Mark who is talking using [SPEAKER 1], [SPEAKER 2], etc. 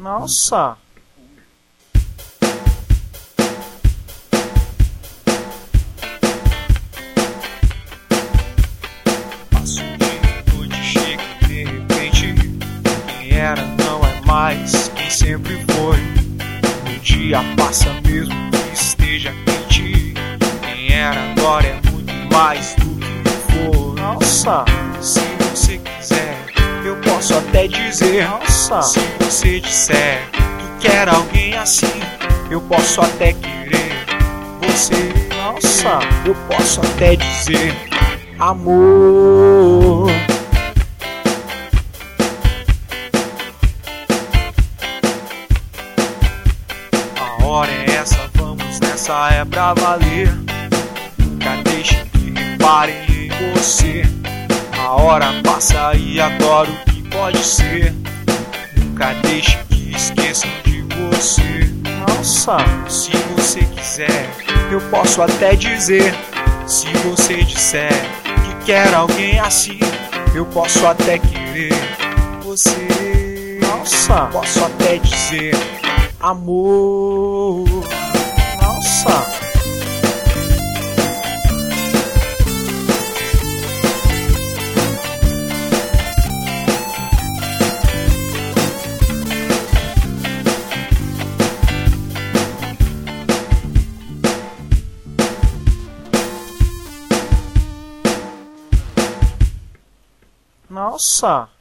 [SPEAKER 1] Nossa!
[SPEAKER 2] Passa um dia, noite chega e de repente quem era não é mais quem sempre foi. O dia passa mesmo que esteja quente. Quem era agora é muito mais do que foi.
[SPEAKER 1] Nossa!
[SPEAKER 2] Se você quiser, eu posso até dizer.
[SPEAKER 1] Nossa!
[SPEAKER 2] Se você disser que quer alguém assim, eu posso até querer você.
[SPEAKER 1] Nossa!
[SPEAKER 2] Eu posso até dizer amor. A hora é essa, vamos nessa, é pra valer. Nunca deixe que reparem em você. A hora passa e agora o que pode ser? Nunca deixe que esqueçam de você.
[SPEAKER 1] Nossa!
[SPEAKER 2] Se você quiser, eu posso até dizer. Se você disser que quer alguém assim, eu posso até querer você.
[SPEAKER 1] Nossa!
[SPEAKER 2] Posso até dizer amor.
[SPEAKER 1] Nossa! Nossa!